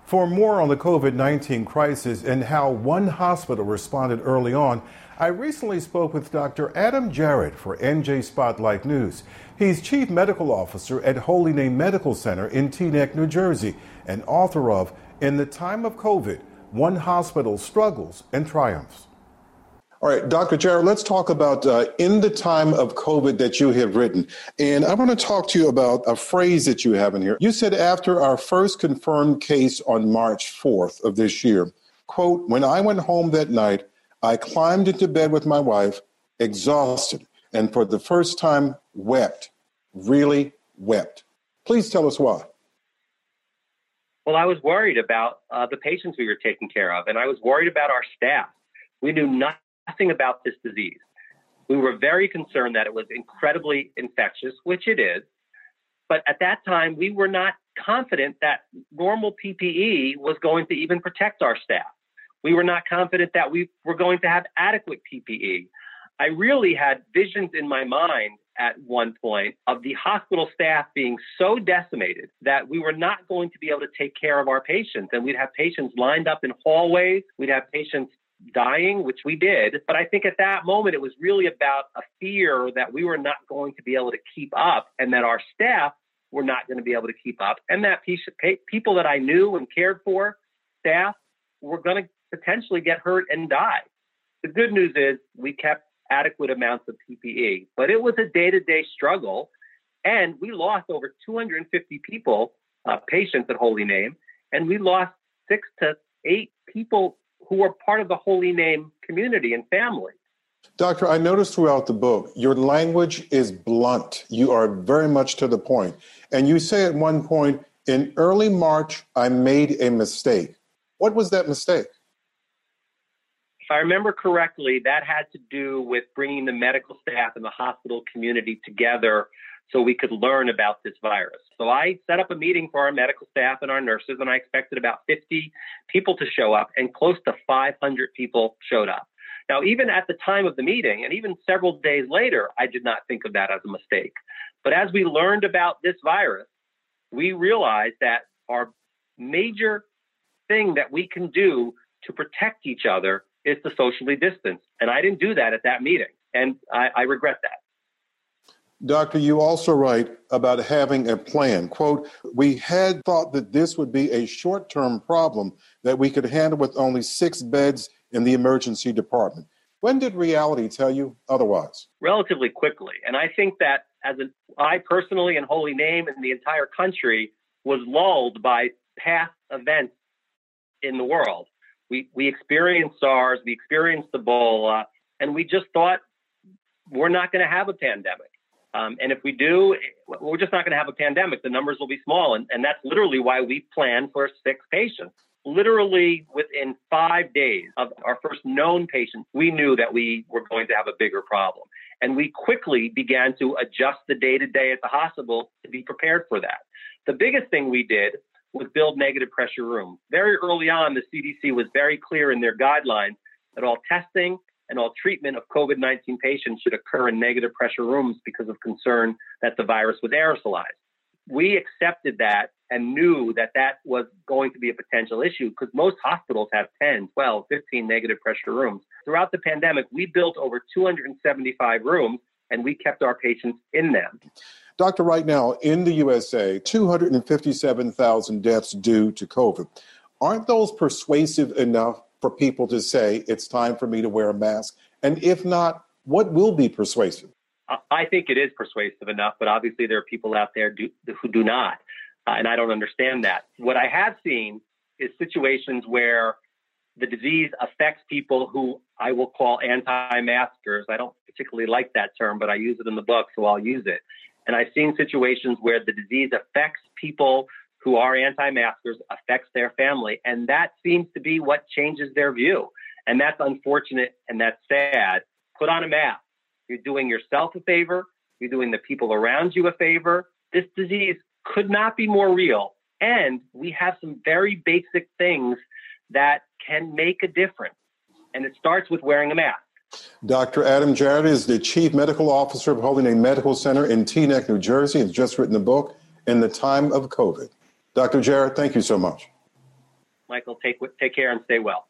For more on the COVID-19 crisis and how one hospital responded early on, I recently spoke with Dr. Adam Jarrett for NJ Spotlight News. He's Chief Medical Officer at Holy Name Medical Center in Teaneck, New Jersey, and author of In the Time of COVID, One Hospital's Struggles and Triumphs. All right, Dr. Jarrett, let's talk about In the Time of COVID that you have written. And I want to talk to you about a phrase that you have in here. You said after our first confirmed case on March 4th of this year, quote, when I went home that night, I climbed into bed with my wife, exhausted, and for the first time wept, really wept. Please tell us why. Well, I was worried about the patients we were taking care of, and I was worried about our staff. We knew nothing about this disease. We were very concerned that it was incredibly infectious, which it is. But at that time, we were not confident that normal PPE was going to even protect our staff. We were not confident that we were going to have adequate PPE. I really had visions in my mind at one point of the hospital staff being so decimated that we were not going to be able to take care of our patients. And we'd have patients lined up in hallways. We'd have patients dying, which we did. But I think at that moment, it was really about a fear that we were not going to be able to keep up and that our staff were not going to be able to keep up and that people that I knew and cared for, staff, were going to potentially get hurt and die. The good news is we kept adequate amounts of PPE, but it was a day-to-day struggle. And we lost over 250 people, patients at Holy Name, and we lost 6 to 8 people who are part of the Holy Name community and family. Doctor, I noticed throughout the book, your language is blunt. You are very much to the point. And you say at one point, in early March, I made a mistake. What was that mistake? If I remember correctly, that had to do with bringing the medical staff and the hospital community together so we could learn about this virus. So I set up a meeting for our medical staff and our nurses, and I expected about 50 people to show up, and close to 500 people showed up. Now, even at the time of the meeting, and even several days later, I did not think of that as a mistake. But as we learned about this virus, we realized that our major thing that we can do to protect each other is to socially distance. And I didn't do that at that meeting, and I regret that. Doctor, you also write about having a plan. Quote, we had thought that this would be a short-term problem that we could handle with only 6 beds in the emergency department. When did reality tell you otherwise? Relatively quickly. And I think that I personally and Holy Name and the entire country was lulled by past events in the world. We experienced SARS, we experienced Ebola, and we just thought we're not going to have a pandemic. And if we do, we're just not going to have a pandemic. The numbers will be small. And that's literally why we planned for 6 patients. Literally within 5 days of our first known patient, we knew that we were going to have a bigger problem. And we quickly began to adjust the day-to-day at the hospital to be prepared for that. The biggest thing we did was build negative pressure rooms. Very early on, the CDC was very clear in their guidelines that all testing and all treatment of COVID-19 patients should occur in negative pressure rooms because of concern that the virus was aerosolized. We accepted that and knew that that was going to be a potential issue because most hospitals have 10, 12, 15 negative pressure rooms. Throughout the pandemic, we built over 275 rooms and we kept our patients in them. Doctor, right now in the USA, 257,000 deaths due to COVID. Aren't those persuasive enough for people to say it's time for me to wear a mask? And if not, what will be persuasive? I think it is persuasive enough, but obviously there are people out there who do not. And I don't understand that. What I have seen is situations where the disease affects people who I will call anti-maskers. I don't particularly like that term, but I use it in the book, so I'll use it. And I've seen situations where the disease affects people who are anti-maskers, affects their family, and that seems to be what changes their view. And that's unfortunate and that's sad. Put on a mask. You're doing yourself a favor. You're doing the people around you a favor. This disease could not be more real. And we have some very basic things that can make a difference. And it starts with wearing a mask. Dr. Adam Jarrett is the Chief Medical Officer of Holy Name Medical Center in Teaneck, New Jersey. He's just written the book, In the Time of COVID. Dr. Jarrett, thank you so much. Michael, take care and stay well.